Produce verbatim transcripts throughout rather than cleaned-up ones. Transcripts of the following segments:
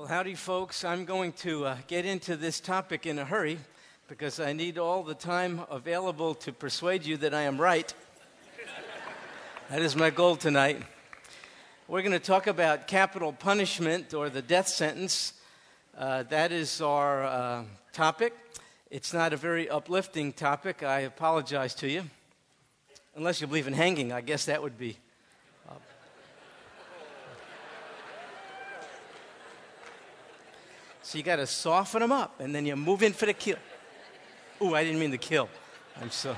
Well, howdy, folks. I'm going to uh, get into this topic in a hurry because I need all the time available to persuade you that I am right. That is my goal tonight. We're going to talk about capital punishment or the death sentence. Uh, that is our uh, topic. It's not a very uplifting topic. I apologize to you. Unless you believe in hanging, I guess that would be. Uh, so you got to soften them up, and then you move in for the kill. Ooh, I didn't mean the kill. I'm so.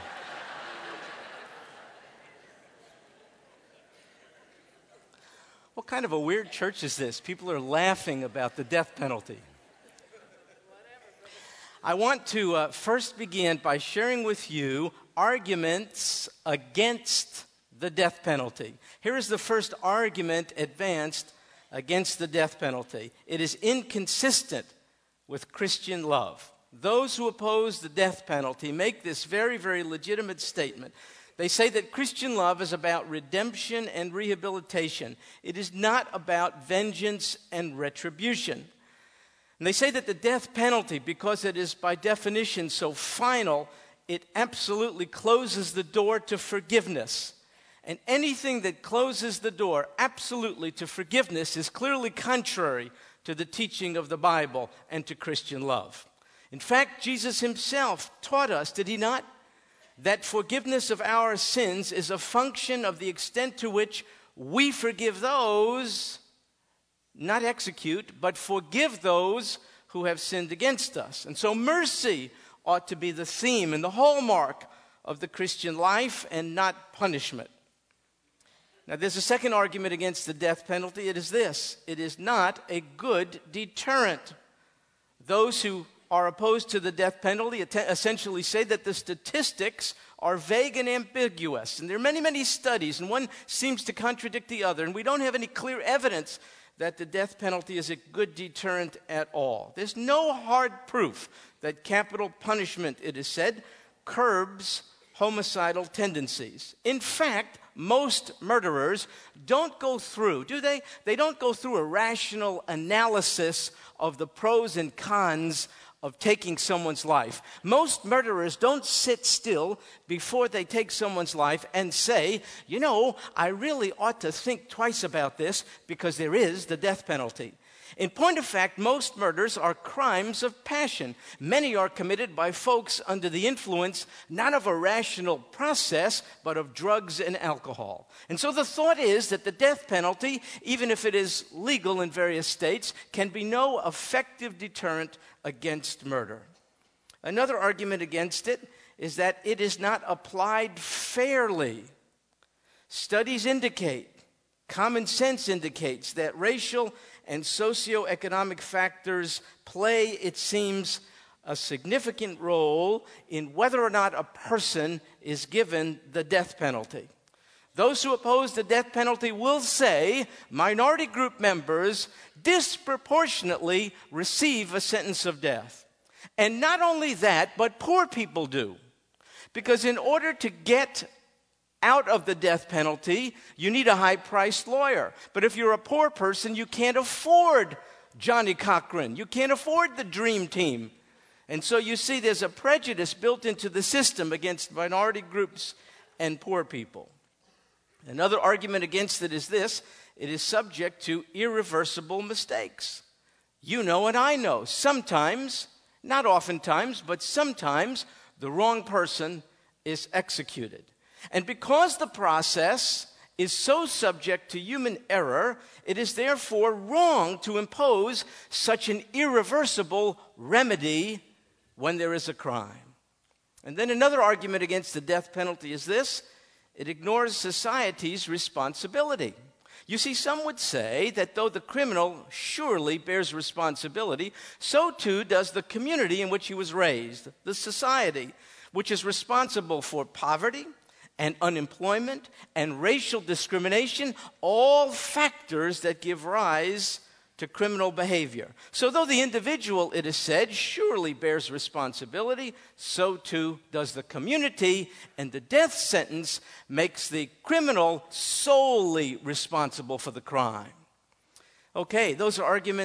What kind of a weird church is this? People are laughing about the death penalty. I want to uh, first begin by sharing with you arguments against the death penalty. Here is the first argument advanced against the death penalty. It is inconsistent with Christian love. Those who oppose the death penalty make this very, very legitimate statement. They say that Christian love is about redemption and rehabilitation. It is not about vengeance and retribution. And they say that the death penalty, because it is by definition so final, it absolutely closes the door to forgiveness. And anything that closes the door absolutely to forgiveness is clearly contrary to the teaching of the Bible and to Christian love. In fact, Jesus himself taught us, did he not, that forgiveness of our sins is a function of the extent to which we forgive those, not execute, but forgive those who have sinned against us. And so mercy ought to be the theme and the hallmark of the Christian life and not punishment. Now, there's a second argument against the death penalty. It is this: it is not a good deterrent. Those who are opposed to the death penalty essentially say that the statistics are vague and ambiguous. And there are many, many studies, and one seems to contradict the other. And we don't have any clear evidence that the death penalty is a good deterrent at all. There's no hard proof that capital punishment, it is said, curbs homicidal tendencies. In fact, most murderers don't go through, do they? They don't go through a rational analysis of the pros and cons of taking someone's life. Most murderers don't sit still before they take someone's life and say, you know, I really ought to think twice about this because there is the death penalty. In point of fact, most murders are crimes of passion. Many are committed by folks under the influence not of a rational process, but of drugs and alcohol. And so the thought is that the death penalty, even if it is legal in various states, can be no effective deterrent against murder. Another argument against it is that it is not applied fairly. Studies indicate, common sense indicates that racial and socioeconomic factors play, it seems, a significant role in whether or not a person is given the death penalty. Those who oppose the death penalty will say minority group members disproportionately receive a sentence of death. And not only that, but poor people do. Because in order to get out of the death penalty, you need a high-priced lawyer. But if you're a poor person, you can't afford Johnny Cochran. You can't afford the Dream Team. And so you see there's a prejudice built into the system against minority groups and poor people. Another argument against it is this: it is subject to irreversible mistakes. You know and I know. Sometimes, not oftentimes, but sometimes, the wrong person is executed. And because the process is so subject to human error, it is therefore wrong to impose such an irreversible remedy when there is a crime. And then another argument against the death penalty is this: it ignores society's responsibility. You see, some would say that though the criminal surely bears responsibility, so too does the community in which he was raised, the society, which is responsible for poverty and unemployment and racial discrimination, all factors that give rise to criminal behavior. So though the individual, it is said, surely bears responsibility, so too does the community, and the death sentence makes the criminal solely responsible for the crime. Okay, those are arguments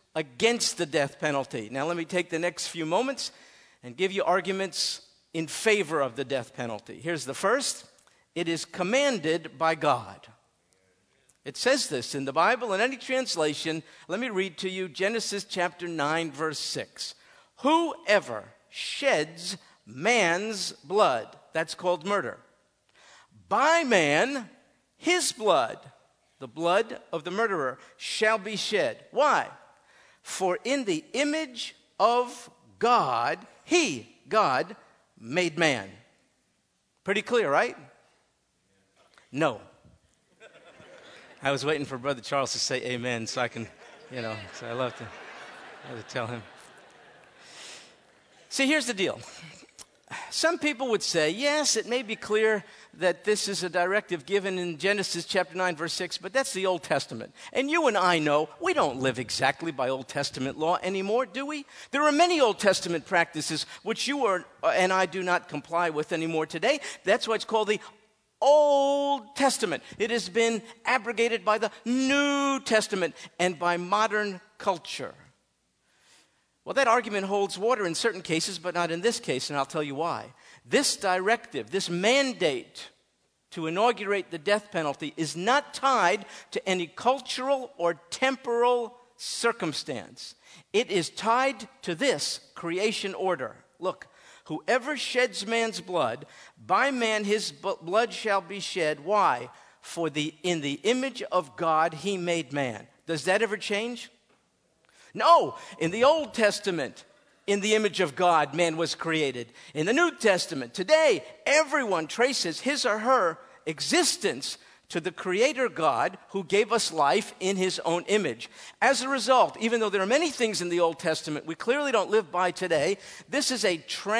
against the death penalty. Now, let me take the next few moments and give you arguments in favor of the death penalty. Here's the first. It is commanded by God. It says this in the Bible, in any translation. Let me read to you Genesis chapter nine, verse six. Whoever sheds man's blood, that's called murder, by man, his blood, the blood of the murderer, shall be shed. Why? For in the image of God, he, God, made man. Pretty clear, right? No. I was waiting for Brother Charles to say amen so I can, you know, so I love to, I love to tell him. See, here's the deal. Some people would say, yes, it may be clear that this is a directive given in Genesis chapter nine, verse six, but that's the Old Testament. And you and I know we don't live exactly by Old Testament law anymore, do we? There are many Old Testament practices which you are, and I do not comply with anymore today. That's why it's called the Old Testament. It has been abrogated by the New Testament and by modern culture. Well, that argument holds water in certain cases, but not in this case, and I'll tell you why. This directive, this mandate to inaugurate the death penalty is not tied to any cultural or temporal circumstance. It is tied to this creation order. Look, whoever sheds man's blood, by man his b- blood shall be shed. Why? For the in the image of God he made man. Does that ever change? No. In the Old Testament, in the image of God, man was created. In the New Testament, today, everyone traces his or her existence to the Creator God who gave us life in his own image. As a result, even though there are many things in the Old Testament we clearly don't live by today, this is a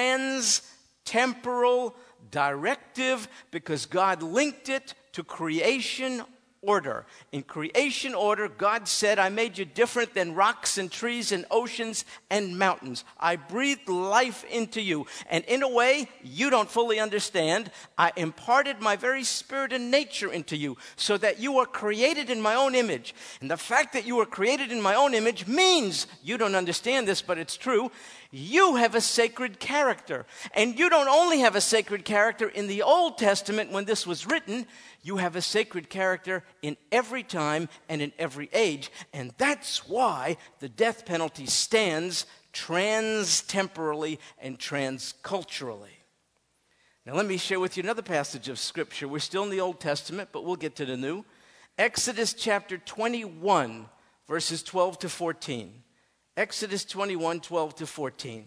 trans-temporal directive because God linked it to creation order. In creation order, God said, I made you different than rocks and trees and oceans and mountains. I breathed life into you. And in a way you don't fully understand, I imparted my very spirit and nature into you so that you are created in my own image. And the fact that you are created in my own image means, you don't understand this, but it's true, you have a sacred character. And you don't only have a sacred character in the Old Testament when this was written, you have a sacred character in every time and in every age. And that's why the death penalty stands trans-temporally and trans-culturally. Now let me share with you another passage of Scripture. We're still in the Old Testament, but we'll get to the New. Exodus chapter twenty-one, verses twelve to fourteen. Exodus twenty-one, twelve to fourteen.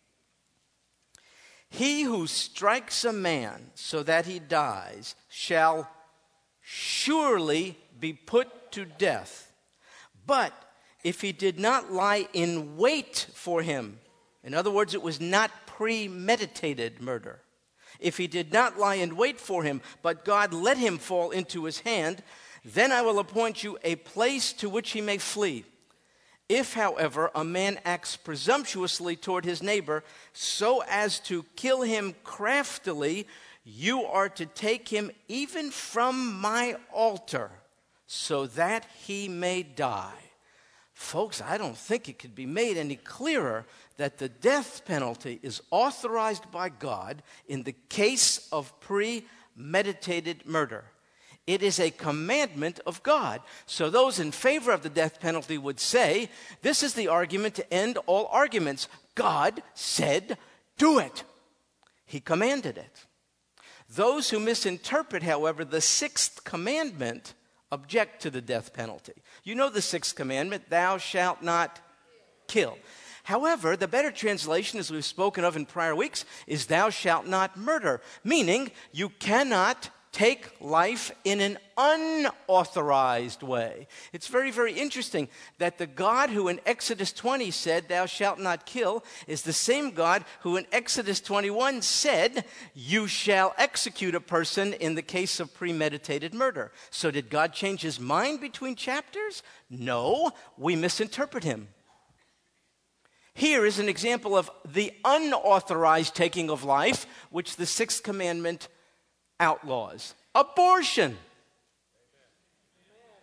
He who strikes a man so that he dies shall surely be put to death. But if he did not lie in wait for him, in other words, it was not premeditated murder. If he did not lie in wait for him, but God let him fall into his hand, then I will appoint you a place to which he may flee. If, however, a man acts presumptuously toward his neighbor so as to kill him craftily, you are to take him even from my altar so that he may die. Folks, I don't think it could be made any clearer that the death penalty is authorized by God in the case of premeditated murder. It is a commandment of God. So those in favor of the death penalty would say, this is the argument to end all arguments. God said, do it. He commanded it. Those who misinterpret, however, the sixth commandment object to the death penalty. You know the sixth commandment, thou shalt not kill. However, the better translation, as we've spoken of in prior weeks, is thou shalt not murder, meaning you cannot take life in an unauthorized way. It's very, very interesting that the God who in Exodus twenty said, thou shalt not kill, is the same God who in Exodus twenty-one said, you shall execute a person in the case of premeditated murder. So did God change his mind between chapters? No, we misinterpret him. Here is an example of the unauthorized taking of life, which the sixth commandment outlaws. Abortion.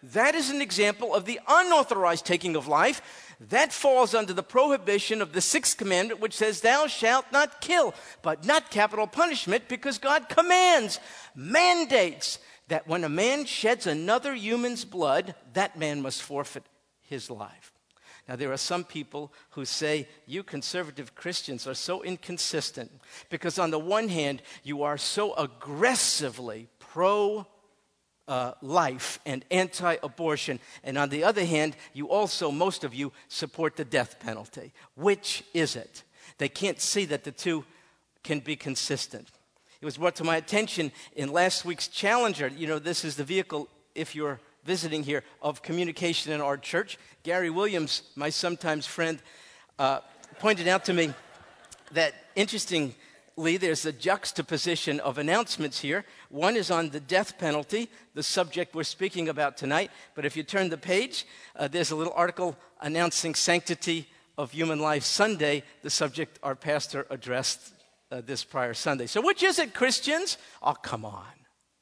That is an example of the unauthorized taking of life. That falls under the prohibition of the sixth commandment, which says, thou shalt not kill, but not capital punishment, because God commands, mandates, that when a man sheds another human's blood, that man must forfeit his life. Now, there are some people who say, you conservative Christians are so inconsistent, because on the one hand, you are so aggressively pro Uh, life and anti-abortion. And on the other hand, you also, most of you, support the death penalty. Which is it? They can't see that the two can be consistent. It was brought to my attention in last week's Challenger. You know, this is the vehicle, if you're visiting here, of communication in our church. Gary Williams, my sometimes friend, uh, pointed out to me that, interesting Lee, there's a juxtaposition of announcements here. One is on the death penalty, the subject we're speaking about tonight. But if you turn the page, uh, there's a little article announcing Sanctity of Human Life Sunday, the subject our pastor addressed uh, this prior Sunday. So which is it, Christians? Oh, come on.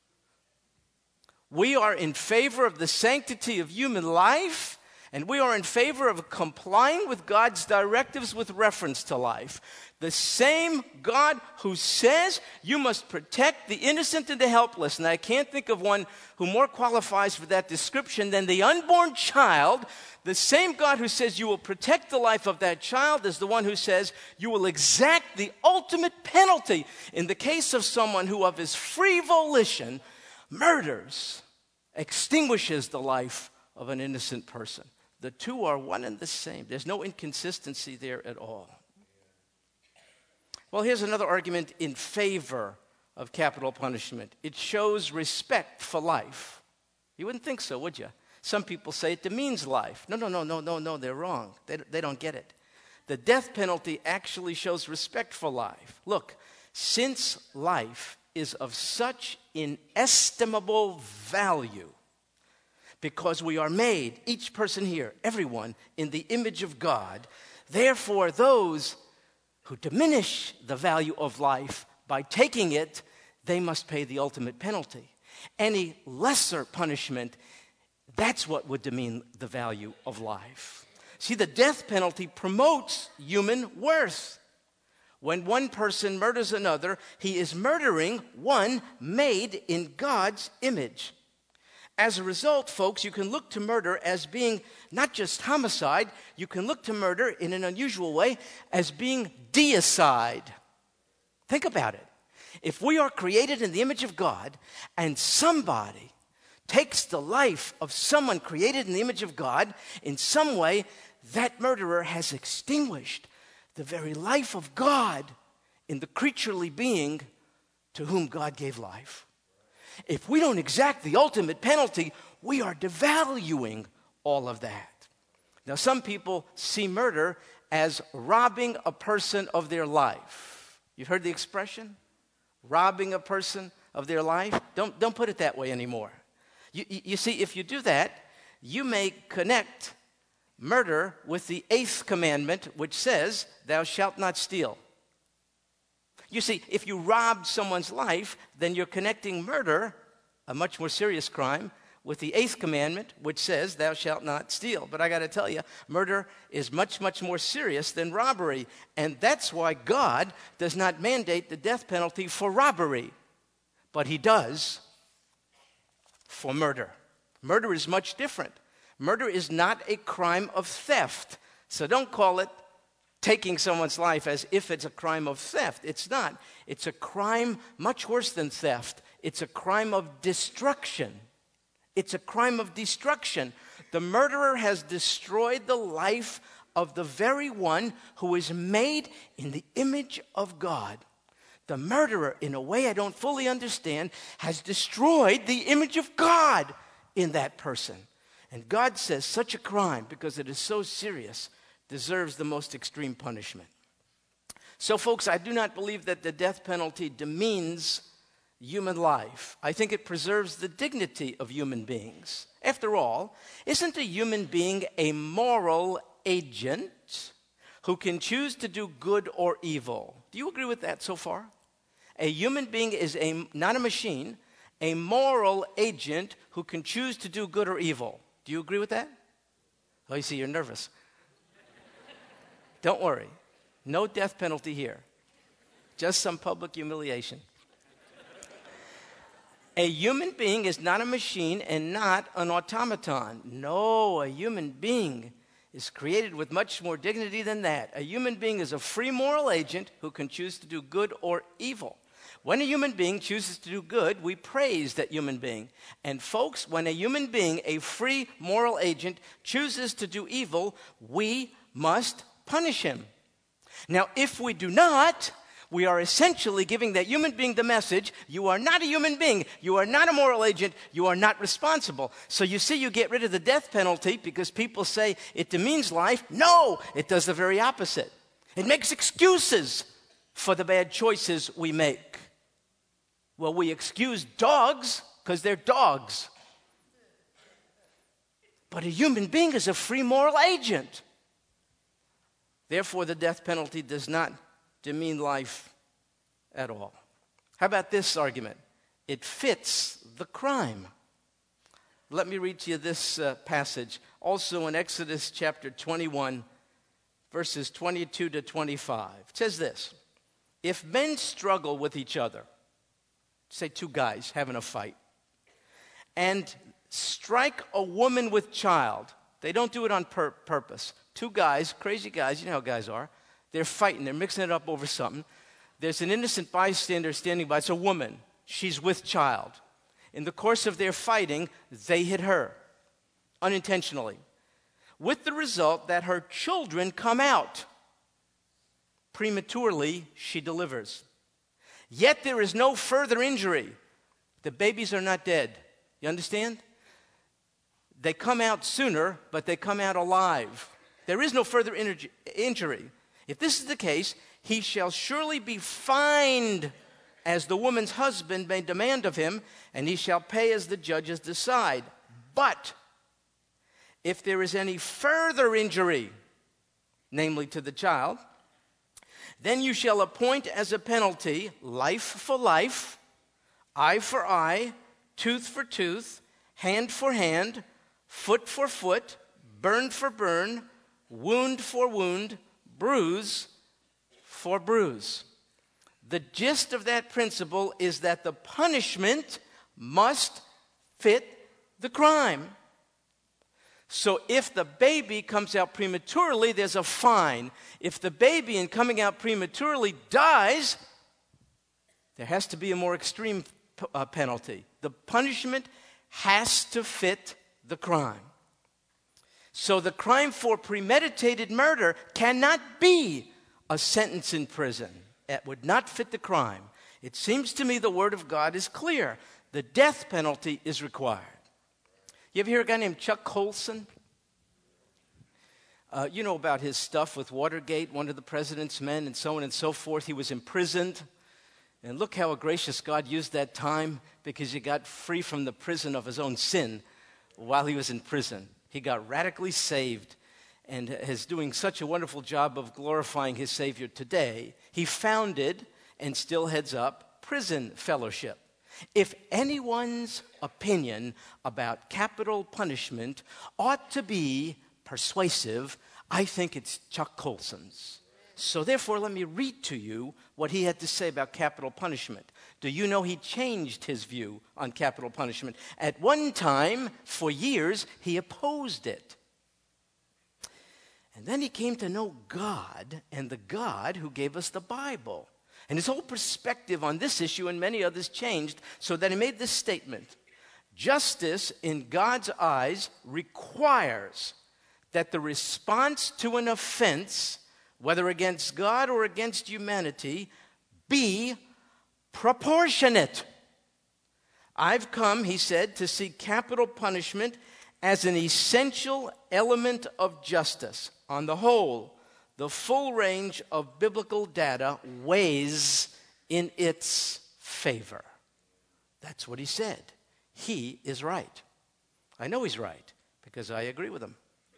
We are in favor of the sanctity of human life, and we are in favor of complying with God's directives with reference to life. The same God who says you must protect the innocent and the helpless, and I can't think of one who more qualifies for that description than the unborn child, the same God who says you will protect the life of that child is the one who says you will exact the ultimate penalty in the case of someone who of his free volition murders, extinguishes the life of an innocent person. The two are one and the same. There's no inconsistency there at all. Well, here's another argument in favor of capital punishment. It shows respect for life. You wouldn't think so, would you? Some people say it demeans life. No, no, no, no, no, no, they're wrong. They, they don't get it. The death penalty actually shows respect for life. Look, since life is of such inestimable value, because we are made, each person here, everyone, in the image of God, therefore those who diminish the value of life by taking it, they must pay the ultimate penalty. Any lesser punishment, that's what would demean the value of life. See, the death penalty promotes human worth. When one person murders another, he is murdering one made in God's image. As a result, folks, you can look to murder as being not just homicide, you can look to murder in an unusual way as being deicide. Think about it. If we are created in the image of God and somebody takes the life of someone created in the image of God, in some way, that murderer has extinguished the very life of God in the creaturely being to whom God gave life. If we don't exact the ultimate penalty, we are devaluing all of that. Now, some people see murder as robbing a person of their life. You've heard the expression? Robbing a person of their life? Don't, don't put it that way anymore. You, you, you see, if you do that, you may connect murder with the eighth commandment, which says, thou shalt not steal. You see, if you rob someone's life, then you're connecting murder, a much more serious crime, with the eighth commandment, which says, thou shalt not steal. But I got to tell you, murder is much, much more serious than robbery. And that's why God does not mandate the death penalty for robbery. But he does for murder. Murder is much different. Murder is not a crime of theft. So don't call it taking someone's life as if it's a crime of theft. It's not. It's a crime much worse than theft. It's a crime of destruction. It's a crime of destruction. The murderer has destroyed the life of the very one who is made in the image of God. The murderer, in a way I don't fully understand, has destroyed the image of God in that person. And God says such a crime, because it is so serious, deserves the most extreme punishment. So, folks, I do not believe that the death penalty demeans human life. I think it preserves the dignity of human beings. After all, isn't a human being a moral agent who can choose to do good or evil? Do you agree with that so far? A human being is a, not a machine, a moral agent who can choose to do good or evil. Do you agree with that? Oh, you see, you're nervous. Don't worry. No death penalty here. Just some public humiliation. A human being is not a machine and not an automaton. No, a human being is created with much more dignity than that. A human being is a free moral agent who can choose to do good or evil. When a human being chooses to do good, we praise that human being. And folks, when a human being, a free moral agent, chooses to do evil, we must punish him. Now, if we do not, we are essentially giving that human being the message, you are not a human being, you are not a moral agent, you are not responsible. So you see, you get rid of the death penalty because people say it demeans life. No, it does the very opposite. It makes excuses for the bad choices we make. Well, we excuse dogs because they're dogs. But a human being is a free moral agent. Therefore, the death penalty does not demean life at all. How about this argument? It fits the crime. Let me read to you this uh, passage, also in Exodus chapter twenty-one, verses twenty-two to twenty-five. It says this: if men struggle with each other, say two guys having a fight, and strike a woman with child, they don't do it on pur- purpose. Two guys, crazy guys, you know how guys are. They're fighting. They're mixing it up over something. There's an innocent bystander standing by. It's a woman. She's with child. In the course of their fighting, they hit her unintentionally, with the result that her children come out. Prematurely, she delivers. Yet there is no further injury. The babies are not dead. You understand? They come out sooner, but they come out alive. There is no further injury. If this is the case, he shall surely be fined as the woman's husband may demand of him, and he shall pay as the judges decide. But if there is any further injury, namely to the child, then you shall appoint as a penalty life for life, eye for eye, tooth for tooth, hand for hand, foot for foot, burn for burn, wound for wound, bruise for bruise. The gist of that principle is that the punishment must fit the crime. So if the baby comes out prematurely, there's a fine. If the baby in coming out prematurely dies, there has to be a more extreme p- uh, penalty. The punishment has to fit the crime. So the crime for premeditated murder cannot be a sentence in prison. It would not fit the crime. It seems to me the Word of God is clear. The death penalty is required. You ever hear a guy named Chuck Colson? Uh, you know about his stuff with Watergate, one of the president's men, and so on and so forth. He was imprisoned. And look how a gracious God used that time, because he got free from the prison of his own sin while he was in prison. He got radically saved and is doing such a wonderful job of glorifying his Savior today. He founded and still heads up Prison Fellowship. If anyone's opinion about capital punishment ought to be persuasive, I think it's Chuck Colson's. So therefore, let me read to you what he had to say about capital punishment. Do you know he changed his view on capital punishment? At one time, for years, he opposed it. And then he came to know God and the God who gave us the Bible. And his whole perspective on this issue and many others changed, so that he made this statement: justice in God's eyes requires that the response to an offense, whether against God or against humanity, be proportionate. I've come, he said, to see capital punishment as an essential element of justice. On the whole, the full range of biblical data weighs in its favor. That's what he said. He is right. I know he's right because I agree with him.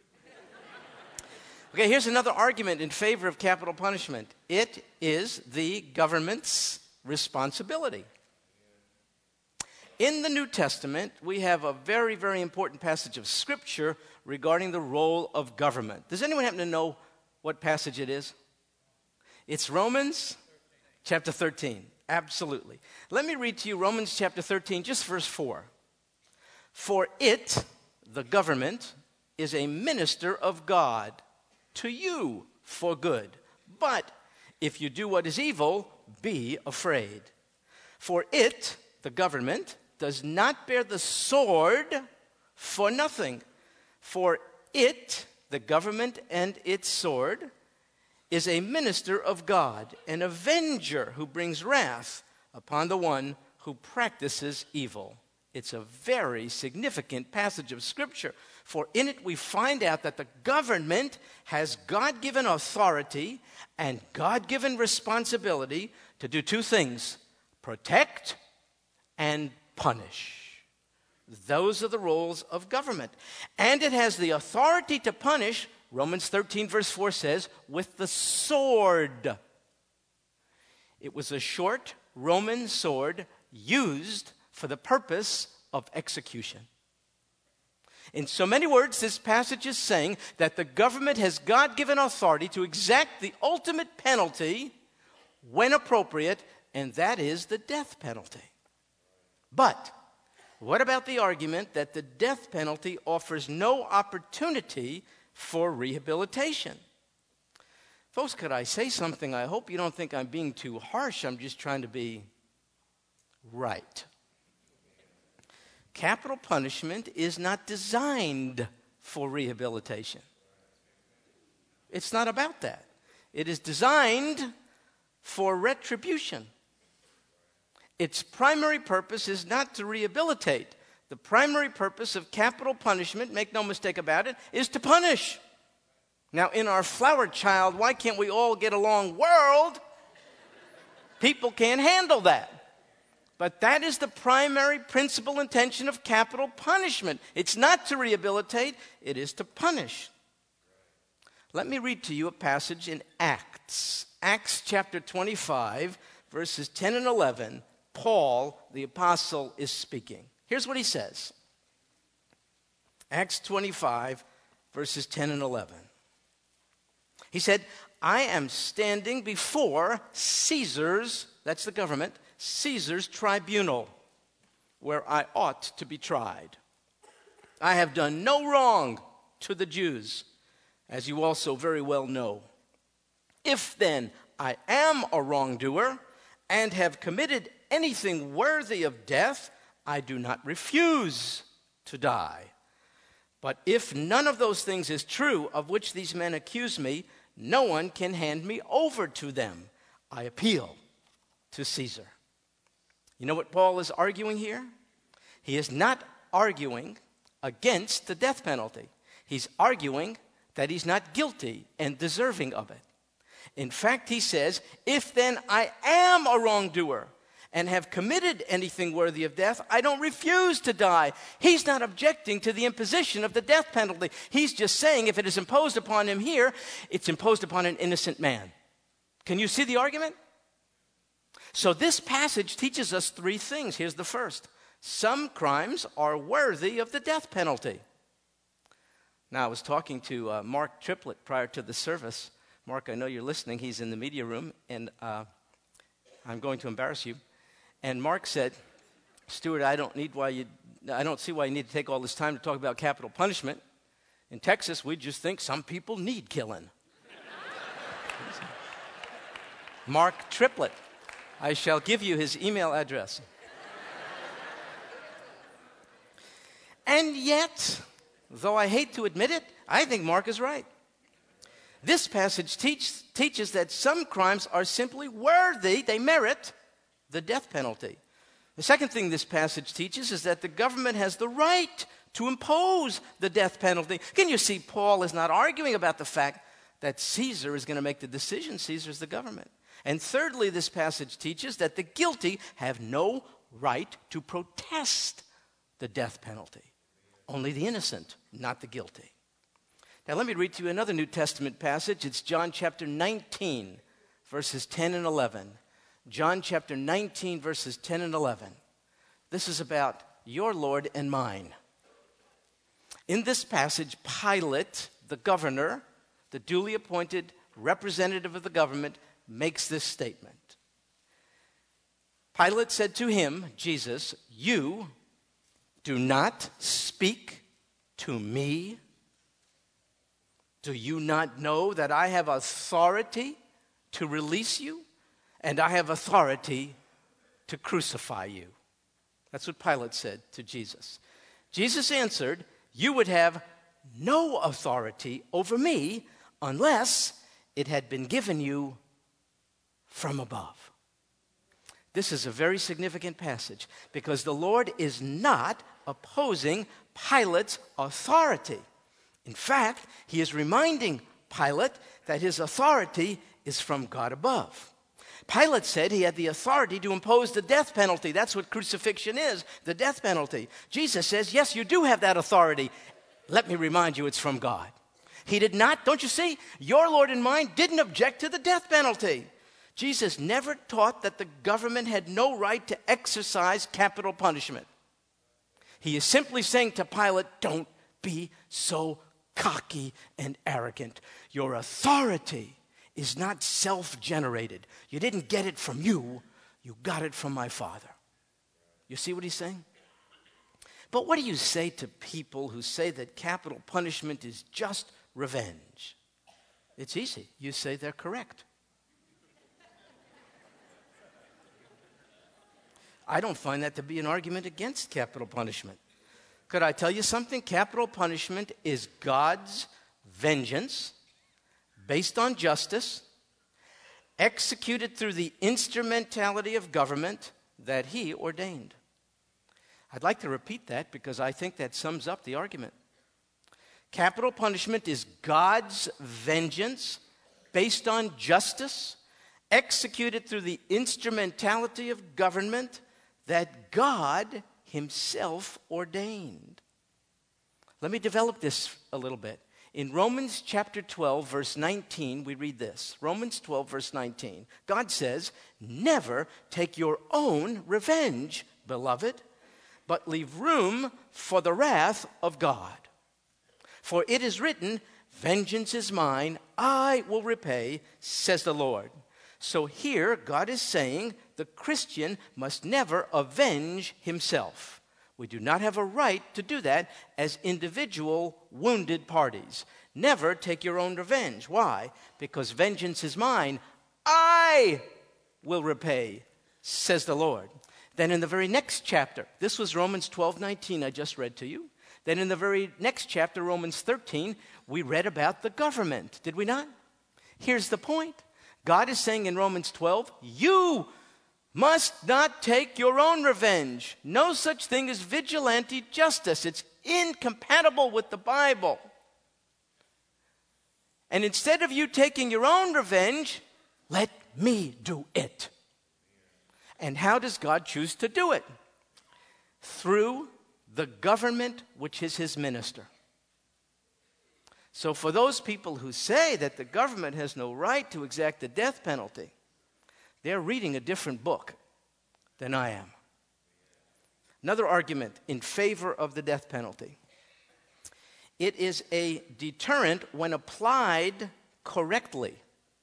Okay, here's another argument in favor of capital punishment. It is the government's responsibility. in the New Testament, we have a very, very important passage of Scripture regarding the role of government. Does anyone happen to know what passage it is? It's Romans chapter thirteen. Absolutely. Let me read to you Romans chapter thirteen, just verse four. For it, the government, is a minister of God to you for good. But if you do what is evil, be afraid. For it, the government, does not bear the sword for nothing. For it, the government and its sword, is a minister of God, an avenger who brings wrath upon the one who practices evil. It's a very significant passage of Scripture, for in it we find out that the government has God-given authority and God-given responsibility to do two things: protect and punish. Those are the roles of government. And it has the authority to punish, Romans thirteen verse four says, with the sword. It was a short Roman sword used for the purpose of execution. In so many words, this passage is saying that the government has God-given authority to exact the ultimate penalty when appropriate, and that is the death penalty. But what about the argument that the death penalty offers no opportunity for rehabilitation? Folks, could I say something? I hope you don't think I'm being too harsh. I'm just trying to be right. Capital punishment is not designed for rehabilitation. It's not about that. It is designed for retribution. Its primary purpose is not to rehabilitate. The primary purpose of capital punishment, make no mistake about it, is to punish. Now, in our flower child, why can't we all get along world, people can't handle that. But that is the primary principal intention of capital punishment. It's not to rehabilitate, it is to punish. Let me read to you a passage in Acts. Acts chapter twenty-five, verses ten and eleven. Paul, the apostle, is speaking. Here's what he says. Acts twenty-five, verses ten and eleven. He said, I am standing before Caesar's, that's the government, Caesar's tribunal, where I ought to be tried. I have done no wrong to the Jews, as you also very well know. If then I am a wrongdoer and have committed anything worthy of death, I do not refuse to die. But if none of those things is true of which these men accuse me, no one can hand me over to them. I appeal to Caesar. You know what Paul is arguing here? He is not arguing against the death penalty. He's arguing that he's not guilty and deserving of it. In fact, he says, if then I am a wrongdoer and have committed anything worthy of death, I don't refuse to die. He's not objecting to the imposition of the death penalty. He's just saying if it is imposed upon him here, it's imposed upon an innocent man. Can you see the argument? So this passage teaches us three things. Here's the first. Some crimes are worthy of the death penalty. Now, I was talking to uh, Mark Triplett prior to the service. Mark, I know you're listening. He's in the media room, and uh, I'm going to embarrass you. And Mark said, Stuart, I don't need why you, I don't see why you need to take all this time to talk about capital punishment. In Texas, we just think some people need killing. Mark Triplett. I shall give you his email address. And yet, though I hate to admit it, I think Mark is right. This passage teach, teaches that some crimes are simply worthy, they merit the death penalty. The second thing this passage teaches is that the government has the right to impose the death penalty. Can you see Paul is not arguing about the fact that Caesar is going to make the decision? Caesar's the government. And thirdly, this passage teaches that the guilty have no right to protest the death penalty. Only the innocent, not the guilty. Now let me read to you another New Testament passage. It's John chapter nineteen, verses ten and eleven. John chapter nineteen, verses ten and eleven. This is about your Lord and mine. In this passage, Pilate, the governor, the duly appointed representative of the government, makes this statement. Pilate said to him, Jesus, you do not speak to me? Do you not know that I have authority to release you, and I have authority to crucify you? That's what Pilate said to Jesus. Jesus answered, you would have no authority over me unless it had been given you from above. This is a very significant passage because the Lord is not opposing Pilate's authority. In fact, he is reminding Pilate that his authority is from God above. Pilate said he had the authority to impose the death penalty. That's what crucifixion is, the death penalty. Jesus says, yes, you do have that authority. Let me remind you, it's from God. He did not, don't you see? Your Lord and mine didn't object to the death penalty. Jesus never taught that the government had no right to exercise capital punishment. He is simply saying to Pilate, don't be so cocky and arrogant. Your authority is not self-generated. You didn't get it from you. You got it from my Father. You see what he's saying? But what do you say to people who say that capital punishment is just revenge? It's easy. You say they're correct. I don't find that to be an argument against capital punishment. Could I tell you something? Capital punishment is God's vengeance based on justice, executed through the instrumentality of government that he ordained. I'd like to repeat that because I think that sums up the argument. Capital punishment is God's vengeance based on justice, executed through the instrumentality of government that God himself ordained. Let me develop this a little bit. In Romans chapter twelve, verse nineteen, we read this. Romans twelve, verse nineteen. God says, never take your own revenge, beloved, but leave room for the wrath of God. For it is written, vengeance is mine, I will repay, says the Lord. So here, God is saying the Christian must never avenge himself. We do not have a right to do that as individual wounded parties. Never take your own revenge. Why? Because vengeance is mine. I will repay, says the Lord. Then in the very next chapter, this was Romans twelve nineteen I just read to you. Then in the very next chapter, Romans thirteen, we read about the government, did we not? Here's the point. God is saying in Romans twelve, you must not take your own revenge. No such thing as vigilante justice. It's incompatible with the Bible. And instead of you taking your own revenge, let me do it. And how does God choose to do it? Through the government, which is his minister. So for those people who say that the government has no right to exact the death penalty, they're reading a different book than I am. Another argument in favor of the death penalty. It is a deterrent when applied correctly.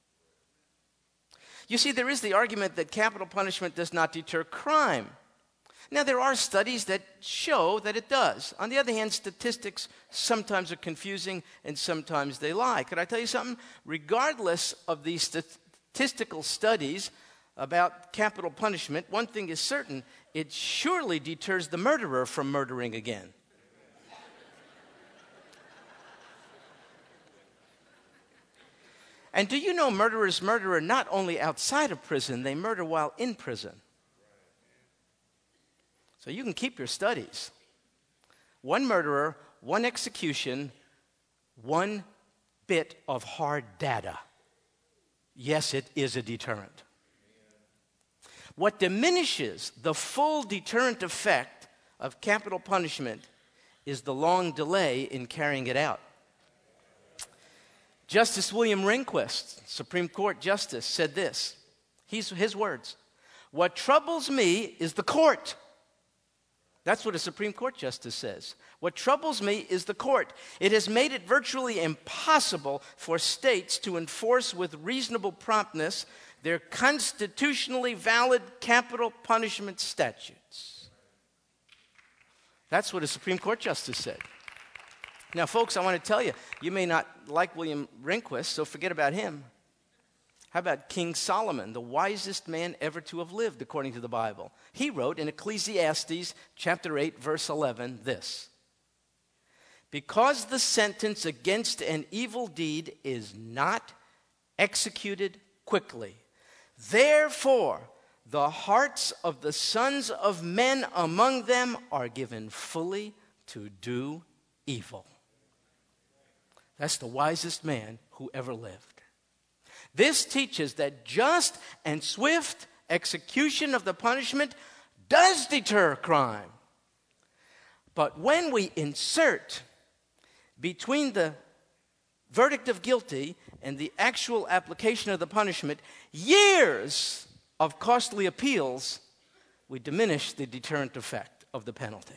You see, there is the argument that capital punishment does not deter crime. Now, there are studies that show that it does. On the other hand, statistics sometimes are confusing and sometimes they lie. Could I tell you something? Regardless of these statistical studies about capital punishment, one thing is certain: it surely deters the murderer from murdering again. And do you know murderers murder not only outside of prison, they murder while in prison. So you can keep your studies. One murderer, one execution, one bit of hard data. Yes, it is a deterrent. What diminishes the full deterrent effect of capital punishment is the long delay in carrying it out. Justice William Rehnquist, Supreme Court Justice, said this. He's, his words, "What troubles me is the court. That's what a Supreme Court justice says. What troubles me is the court. It has made it virtually impossible for states to enforce with reasonable promptness their constitutionally valid capital punishment statutes. That's what a Supreme Court justice said. Now, folks, I want to tell you, you may not like William Rehnquist, so forget about him. How about King Solomon, the wisest man ever to have lived, according to the Bible? He wrote in Ecclesiastes chapter eight, verse eleven, this: because the sentence against an evil deed is not executed quickly, therefore the hearts of the sons of men among them are given fully to do evil. That's the wisest man who ever lived. This teaches that just and swift execution of the punishment does deter crime. But when we insert between the verdict of guilty and the actual application of the punishment years of costly appeals, we diminish the deterrent effect of the penalty.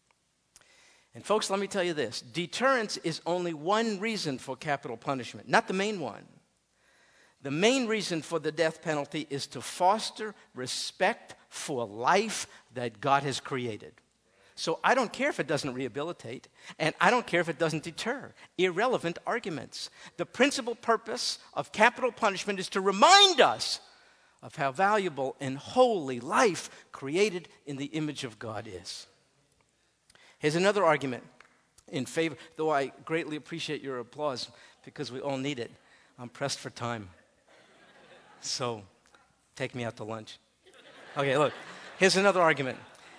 And folks, let me tell you this. Deterrence is only one reason for capital punishment, not the main one. The main reason for the death penalty is to foster respect for life that God has created. So I don't care if it doesn't rehabilitate, and I don't care if it doesn't deter. Irrelevant arguments. The principal purpose of capital punishment is to remind us of how valuable and holy life created in the image of God is. Here's another argument in favor, though I greatly appreciate your applause because we all need it. I'm pressed for time. So, take me out to lunch. Okay, look, here's another argument.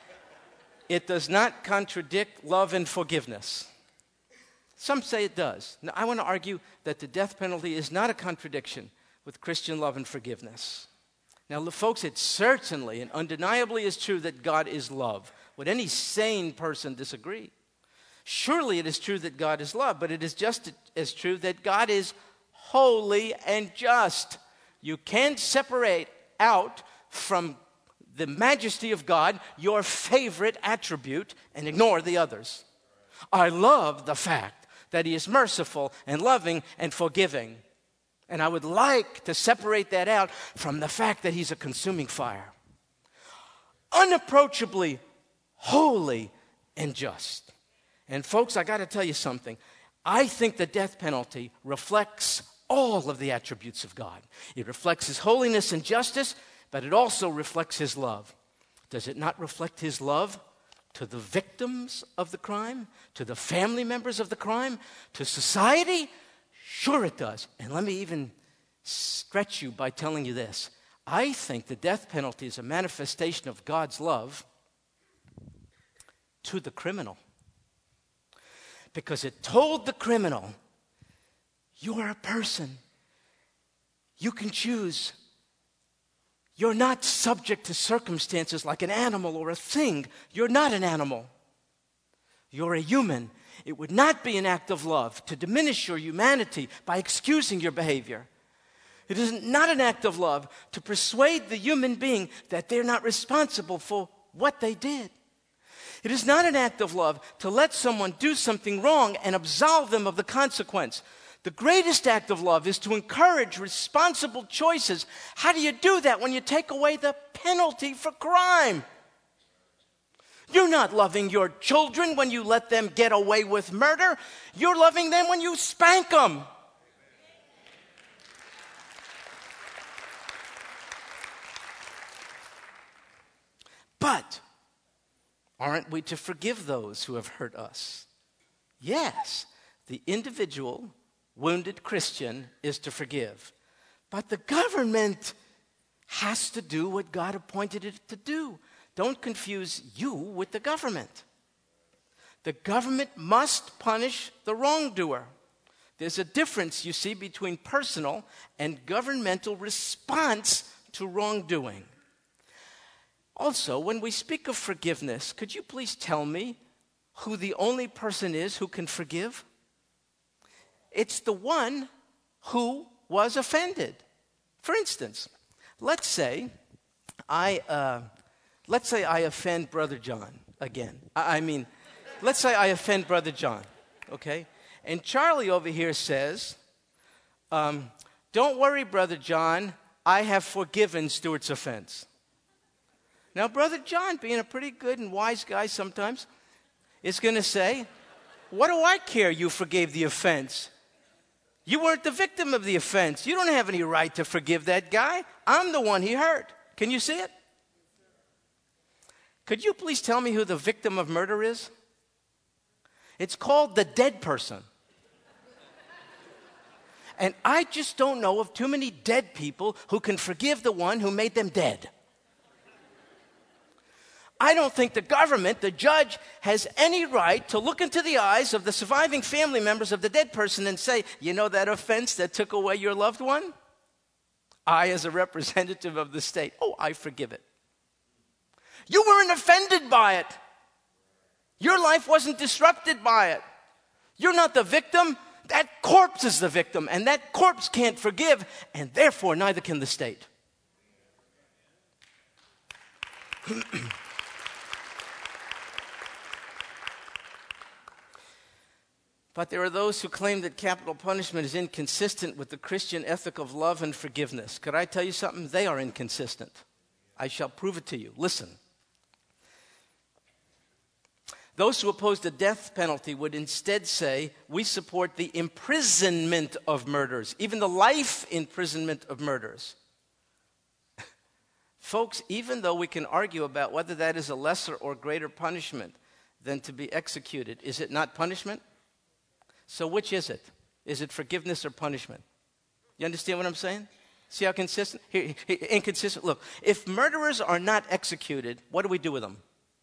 It does not contradict love and forgiveness. Some say it does. Now, I want to argue that the death penalty is not a contradiction with Christian love and forgiveness. Now, look, folks, it certainly and undeniably is true that God is love. Would any sane person disagree? Surely it is true that God is love, but it is just as true that God is holy and just. You can't separate out from the majesty of God your favorite attribute and ignore the others. I love the fact that He is merciful and loving and forgiving. And I would like to separate that out from the fact that He's a consuming fire. Unapproachably holy and just. And folks, I got to tell you something. I think the death penalty reflects all of the attributes of God. It reflects His holiness and justice, but it also reflects His love. Does it not reflect His love to the victims of the crime, to the family members of the crime, to society? Sure it does. And let me even stretch you by telling you this. I think the death penalty is a manifestation of God's love to the criminal. Because it told the criminal, you are a person. You can choose. You're not subject to circumstances like an animal or a thing. You're not an animal. You're a human. It would not be an act of love to diminish your humanity by excusing your behavior. It is not an act of love to persuade the human being that they're not responsible for what they did. It is not an act of love to let someone do something wrong and absolve them of the consequence. The greatest act of love is to encourage responsible choices. How do you do that when you take away the penalty for crime? You're not loving your children when you let them get away with murder. You're loving them when you spank them. But aren't we to forgive those who have hurt us? Yes, the individual wounded Christian is to forgive. But the government has to do what God appointed it to do. Don't confuse you with the government. The government must punish the wrongdoer. There's a difference, you see, between personal and governmental response to wrongdoing. Also, when we speak of forgiveness, could you please tell me who the only person is who can forgive? It's the one who was offended. For instance, let's say I, uh, let's say I offend Brother John. again. I, I mean, let's say I offend Brother John, okay? And Charlie over here says, um, don't worry, Brother John, I have forgiven Stuart's offense. Now, Brother John, being a pretty good and wise guy sometimes, is going to say, what do I care you forgave the offense? You weren't the victim of the offense. You don't have any right to forgive that guy. I'm the one he hurt. Can you see it? Could you please tell me who the victim of murder is? It's called the dead person. And I just don't know of too many dead people who can forgive the one who made them dead. I don't think the government, the judge, has any right to look into the eyes of the surviving family members of the dead person and say, you know that offense that took away your loved one? I, as a representative of the state, oh, I forgive it. You weren't offended by it. Your life wasn't disrupted by it. You're not the victim. That corpse is the victim, and that corpse can't forgive, and therefore neither can the state. But there are those who claim that capital punishment is inconsistent with the Christian ethic of love and forgiveness. Could I tell you something? They are inconsistent. I shall prove it to you. Listen. Those who oppose the death penalty would instead say, we support the imprisonment of murderers, even the life imprisonment of murderers. Folks, even though we can argue about whether that is a lesser or greater punishment than to be executed, is it not punishment? So which is it? Is it forgiveness or punishment? You understand what I'm saying? See how consistent? Here, here, inconsistent. Look, if murderers are not executed, what do we do with them?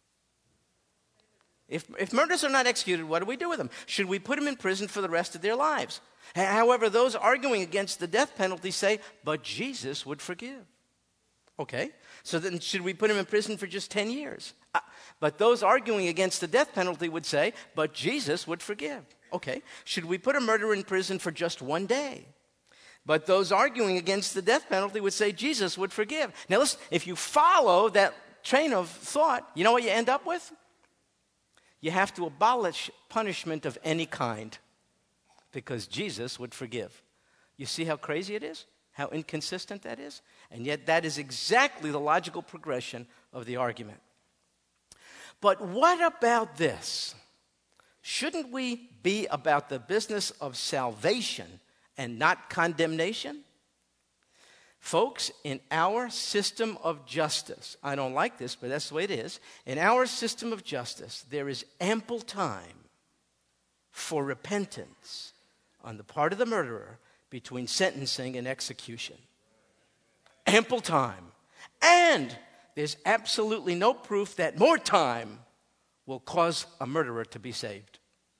If, if murderers are not executed, what do we do with them? Should we put them in prison for the rest of their lives? However, those arguing against the death penalty say, but Jesus would forgive. Okay, so then should we put him in prison for just ten years? Uh, but those arguing against the death penalty would say, but Jesus would forgive. Okay, should we put a murderer in prison for just one day? But those arguing against the death penalty would say Jesus would forgive. Now listen, if you follow that train of thought, you know what you end up with? You have to abolish punishment of any kind because Jesus would forgive. You see how crazy it is? How inconsistent that is? And yet that is exactly the logical progression of the argument. But what about this? Shouldn't we be about the business of salvation and not condemnation? Folks, in our system of justice, I don't like this, but that's the way it is. In our system of justice, there is ample time for repentance on the part of the murderer between sentencing and execution. Ample time. And there's absolutely no proof that more time will cause a murderer to be saved.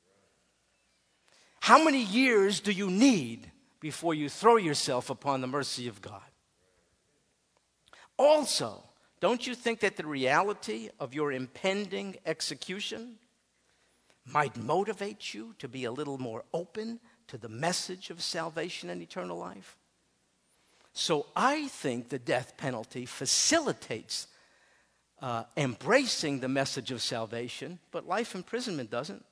How many years do you need before you throw yourself upon the mercy of God? Also, don't you think that the reality of your impending execution might motivate you to be a little more open to the message of salvation and eternal life? So I think the death penalty facilitates uh, embracing the message of salvation, but life imprisonment doesn't.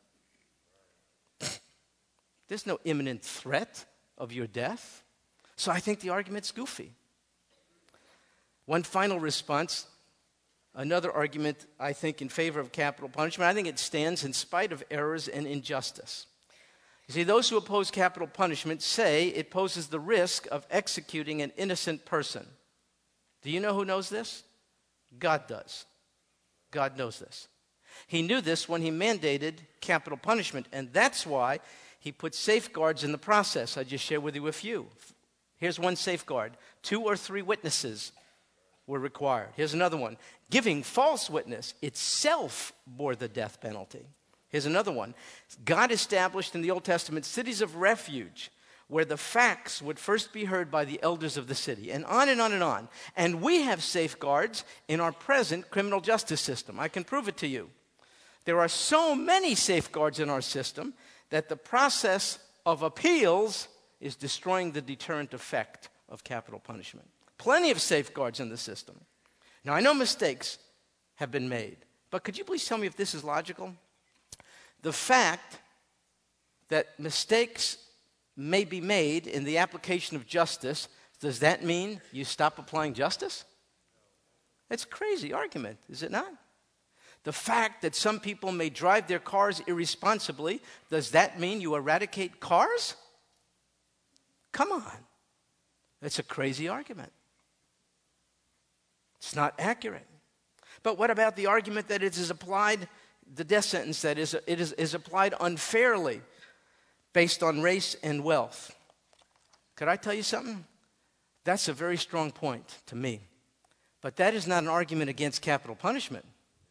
There's no imminent threat of your death. So I think the argument's goofy. One final response, another argument, I think, in favor of capital punishment. I think it stands in spite of errors and injustice. You see, those who oppose capital punishment say it poses the risk of executing an innocent person. Do you know who knows this? God does. God knows this. He knew this when he mandated capital punishment, and that's why he put safeguards in the process. I just shared with you a few. Here's one safeguard. Two or three witnesses were required. Here's another one. Giving false witness itself bore the death penalty. Here's another one. God established in the Old Testament cities of refuge where the facts would first be heard by the elders of the city, and on and on and on. And we have safeguards in our present criminal justice system. I can prove it to you. There are so many safeguards in our system that the process of appeals is destroying the deterrent effect of capital punishment. Plenty of safeguards in the system. Now, I know mistakes have been made, But could you please tell me if this is logical? The fact that mistakes may be made in the application of justice, does that mean you stop applying justice? It's a crazy argument, is it not? The fact that some people may drive their cars irresponsibly, does that mean you eradicate cars? Come on. It's a crazy argument. It's not accurate. But what about the argument that it is applied, the death sentence that is, it is, is applied unfairly based on race and wealth? Could I tell you something? That's a very strong point to me. But that is not an argument against capital punishment.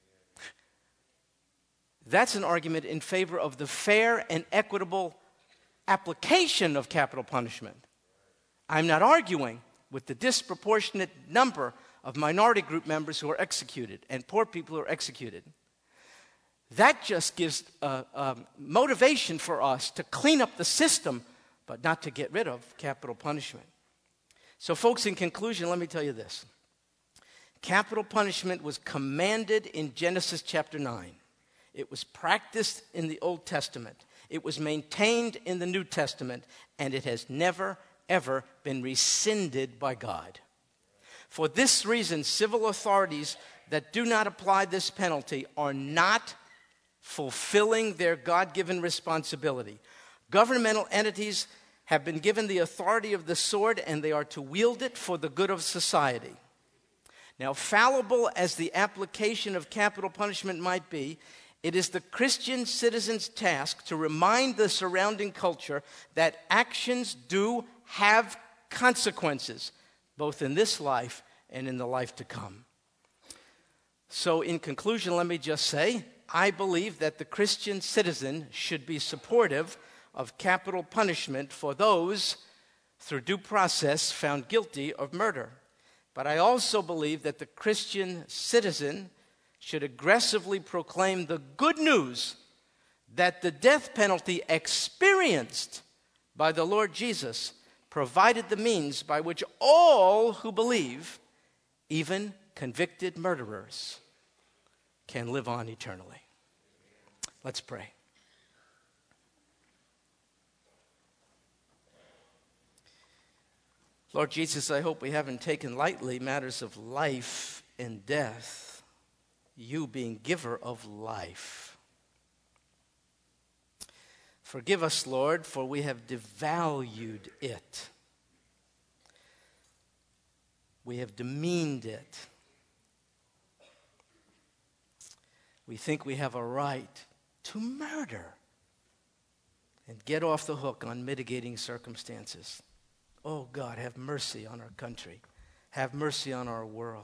That's an argument in favor of the fair and equitable application of capital punishment. I'm not arguing with the disproportionate number of minority group members who are executed and poor people who are executed. That just gives uh, um, motivation for us to clean up the system, but not to get rid of capital punishment. So, folks, in conclusion, let me tell you this. Capital punishment was commanded in Genesis chapter nine. It was practiced in the Old Testament. It was maintained in the New Testament, and it has never, ever been rescinded by God. For this reason, civil authorities that do not apply this penalty are not fulfilling their God-given responsibility. Governmental entities have been given the authority of the sword, and they are to wield it for the good of society. Now, fallible as the application of capital punishment might be, it is the Christian citizen's task to remind the surrounding culture that actions do have consequences, both in this life and in the life to come. So, in conclusion, let me just say, I believe that the Christian citizen should be supportive of capital punishment for those, through due process, found guilty of murder. But I also believe that the Christian citizen should aggressively proclaim the good news that the death penalty experienced by the Lord Jesus provided the means by which all who believe, even convicted murderers, can live on eternally. Let's pray. Lord Jesus, I hope we haven't taken lightly matters of life and death, you being giver of life. Forgive us, Lord, for we have devalued it. We have demeaned it. We think we have a right to murder and get off the hook on mitigating circumstances. Oh, God, have mercy on our country. Have mercy on our world.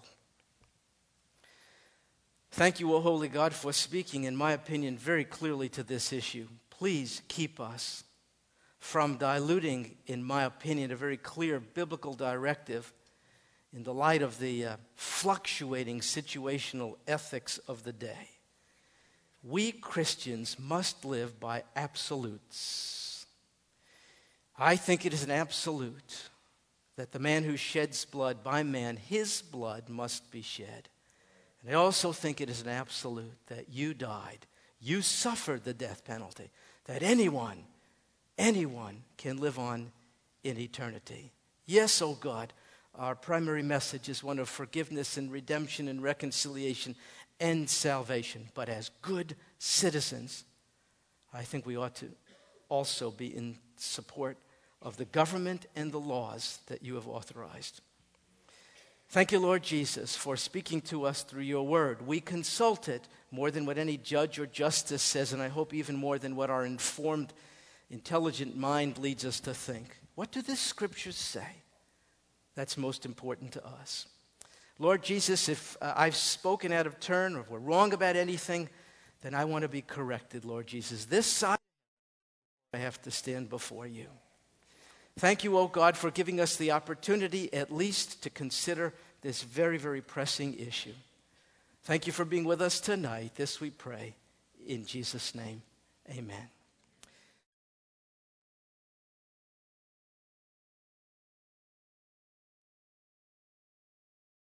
Thank you, O Holy God, for speaking, in my opinion, very clearly to this issue. Please keep us from diluting, in my opinion, a very clear biblical directive in the light of the uh, fluctuating situational ethics of the day. We Christians must live by absolutes. I think it is an absolute that the man who sheds blood by man, his blood must be shed. And I also think it is an absolute that you died, you suffered the death penalty, that anyone, anyone can live on in eternity. Yes, oh God, our primary message is one of forgiveness and redemption and reconciliation and salvation. But as good citizens, I think we ought to also be in support of the government and the laws that you have authorized. Thank you, Lord Jesus, for speaking to us through your word. We consult it more than what any judge or justice says, and I hope even more than what our informed, intelligent mind leads us to think. What do the scriptures say? That's most important to us. Lord Jesus, if uh, I've spoken out of turn or if we're wrong about anything, then I want to be corrected, Lord Jesus. This side, I have to stand before you. Thank you, oh God, for giving us the opportunity at least to consider this very, very pressing issue. Thank you for being with us tonight. This we pray in Jesus' name. Amen.